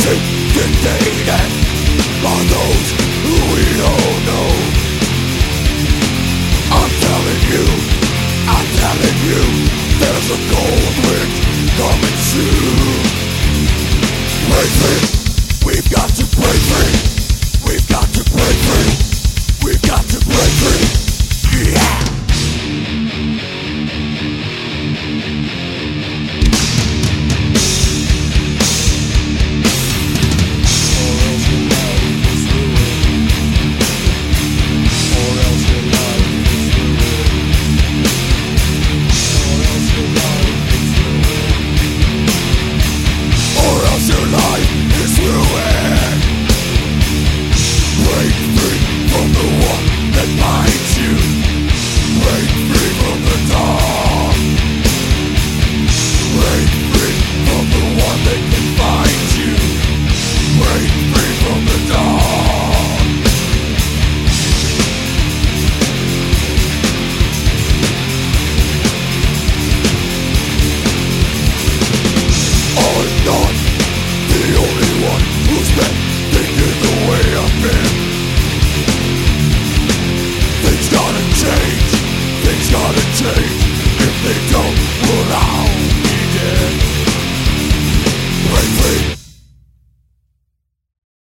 dictated by those who we don't know. I'm telling you, there's a cold wind coming soon. Break free, we've got to break free. We've got to break free. We've got to break free. Yeah. Things gotta change.